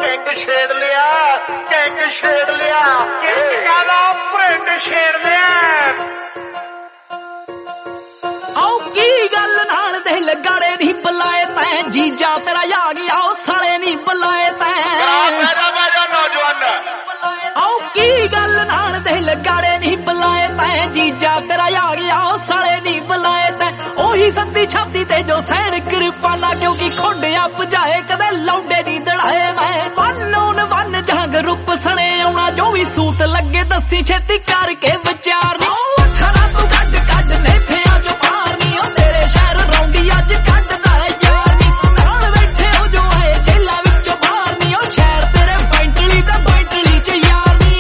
King ਛੇੜ ਲਿਆ, king ਛੇੜ ਲਿਆ, ਕਿੰਗਾਂ ਦਾ ਪਿੰਡ ਛੇੜ ਲਿਆ। ਆਓ ਕੀ ਗੱਲ ਨਾਲ ਦਿਲ ਗਾੜੇ ਨਹੀਂ ਬੁਲਾਏ ਤੈਂ, ਜੀਜਾ ਤੇਰਾ ਆ ਗਿਆ ਉਹ ਸਾਲੇ ਨਹੀਂ ਬੁਲਾਏ ਤੈਂ। ਆਓ ਕੀ ਗੱਲ ਨਾਲ ਦਿਲ ਗਾੜੇ ਨਹੀਂ ਬੁਲਾਏ ਤੈਂ, ਜੀਜਾ ਤੇਰਾ ਆ ਗਿਆ ਉਹ ਸਾਲੇ ਨਹੀਂ ਬੁਲਾਏ ਤੈਂ। ਉਹੀ ਸੰਦੀ ਛਾਤੀ ਤੇ ਜੋ ਸੈਣ ਕਿਰਪਾਨਾ, ਕਿਉਂਕਿ ਖੋਡਿਆ ਭਜਾਏ ਕਦੇ ਲੌਂਡੇ ਨਹੀਂ ਦੜਾਏ ਮੈਂ। ਵਨ ਜੰਗ ਰੂਪ ਸਣੇ ਆਉਣਾ, ਜੋ ਵੀ ਸੂਟ ਲੱਗੇ ਦੱਸੀ ਛੇਤੀ ਕਰਕੇ ਵਿਚਾਰ ਨੀ। ਉਹ ਅੱਖਾਂ ਤੂੰ ਕੱਢ ਕੱਢ ਨੇਫਿਆਂ ਚੋਂ ਬਾਹਰ ਨੀ, ਉਹ ਤੇਰੇ ਸ਼ਹਿਰ ਰੌਂਡੀ ਅੱਜ ਕੱਢਦਾ ਯਾਰ ਨੀ। ਨਾਲ ਬੈਠੇ ਉਹ ਜੋ ਆਏ ਜੇਲਾਂ ਵਿੱਚੋਂ ਬਾਹਰ ਨੀ, ਉਹ ਸ਼ਹਿਰ ਤੇਰੇ ਬੈਂਟਲੀ ਤੇ ਬੈਂਟਲੀ ਚ ਯਾਰ ਨੀ।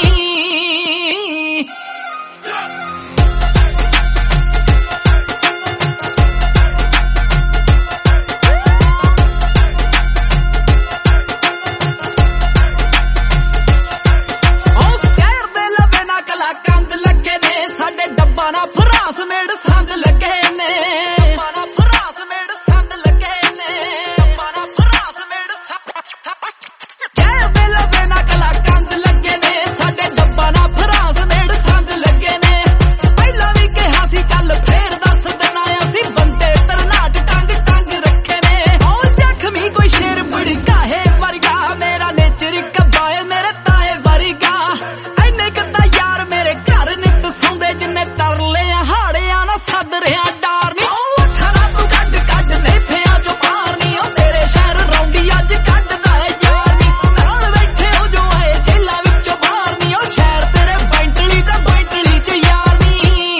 ਨਾ ਫਰਾਸ ਮੇੜ ਸੰਦ ਲੱਗੇ ਨੇ, ਨਾ ਫਰਾਸ ਮੇੜ ਸੰਦ ਲੱਗੇ ਨੇ, ਨਾ ਫਰਾਸ ਮੇੜ ਕਹਿ ਦੇ ਲਵੇ ਨਾ ਕਲਾ ਕੰਦ ਲੱਗੇ ਨੇ। ਸਾਡੇ ਡੱਬਾ ਨਾ ਫਰਾਸ ਮੇੜ ਸੰਦ ਲੱਗੇ ਨੇ। ਪਹਿਲਾਂ ਵੀ ਕਿਹਾ ਸੀ ਚੱਲ ਫੇਰ ਦੱਸ ਦੇਣਾ, ਅਸੀਂ ਬੰਦੇ ਤਰਨਾਟ ਟੰਗ ਟੰਗ ਰੱਖੇ ਨੇ। ਉਹ ਜ਼ਖਮੀ ਕੋਈ ਸ਼ੇਰ ਬੜਕਾਹੇ ਵਰਗਾ, ਮੇਰਾ ਨੇਚਰ ਕਬਾਏ ਮੇਰੇ ਤਾਏ ਵਰਗਾ। ਐਨੇ ਕਿੱਦਾਂ ਯਾਰ ਮੇਰੇ ਘਰ ਨਿੱਤ ਸੌਂਦੇ, ਜਿੰਨੇ ਤਰਲੇ ਹਾੜਿਆਂ ਨਾ ਸੱਦ ਰਿਆ ਡਾਰ ਨੀ। ਉਹ ਅੱਖਾਂ ਨਾ ਤੂੰ ਕੱਢ ਕੱਢ ਨੇਫਿਆਂ ਚੋਂ ਬਾਹਰ ਨੀ, ਉਹ ਤੇਰੇ ਸ਼ਹਿਰ ਰੌਂਡੀ ਅੱਜ ਕੱਢਦਾ ਯਾਰ ਨੀ। ਨਾਲ ਬੈਠੇ ਉਹ ਜੋ ਆਏ ਜੇਲਾਂ ਵਿੱਚੋਂ ਬਾਹਰ ਨੀ, ਉਹ ਸ਼ਹਿਰ ਤੇਰੇ ਬੈਂਟਲੀ ਤੇ ਬੈਂਟਲੀ ਚ ਯਾਰ ਨੀ।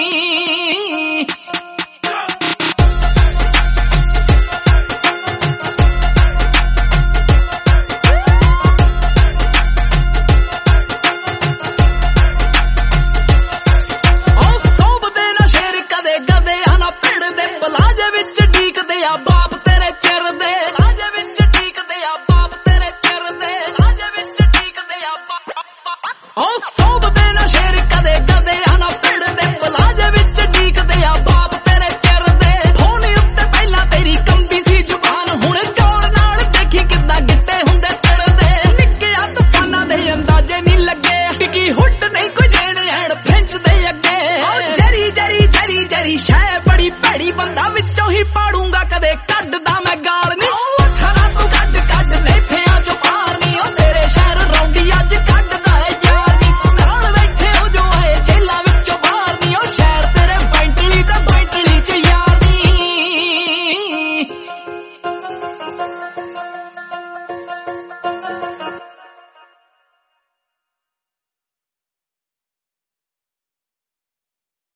ਪਲਾਜੇ ਵਿੱਚ ਢੀਕਦੇ ਆ ਬਾਪ ਤੇਰੇ ਚਿਰਦੇ, ਪਲਾਜੇ ਵਿੱਚ ਢੀਕਦੇ ਆ ਬਾਪ ਤੇਰੇ ਚਿਰਦੇ, ਪਲਾਜੇ ਵਿੱਚ ਢੀਕਦੇ ਆ ਬਾਪ। ਉਹ ਸੋਭਦੇ ਨਾ ਸ਼ੇਰ ਕਦੇ ਗਦੇ ਆ ਨਾ ਪਿੜਦੇ, ਪਲਾਜੇ